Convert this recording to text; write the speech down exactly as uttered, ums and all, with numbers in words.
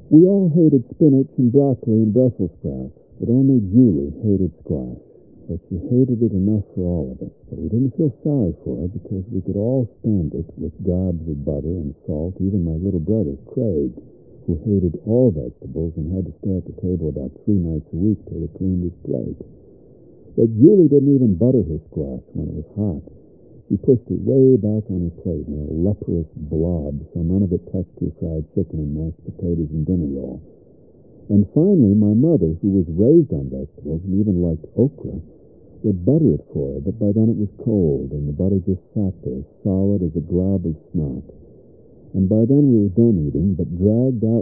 We all hated spinach and broccoli and Brussels sprouts, but only Julie hated squash. But she hated it enough for all of us. But we didn't feel sorry for her because we could all stand it with gobs of butter and salt, even my little brother, Craig, who hated all vegetables and had to stay at the table about three nights a week till he cleaned his plate. But Julie didn't even butter her squash when it was hot. She pushed it way back on her plate in a leprous blob so none of it touched her fried chicken and mashed potatoes and dinner roll. And finally, my mother, who was raised on vegetables and even liked okra, would butter it for her, but by then it was cold, and the butter just sat there, solid as a glob of snot. And by then we were done eating, but dragged out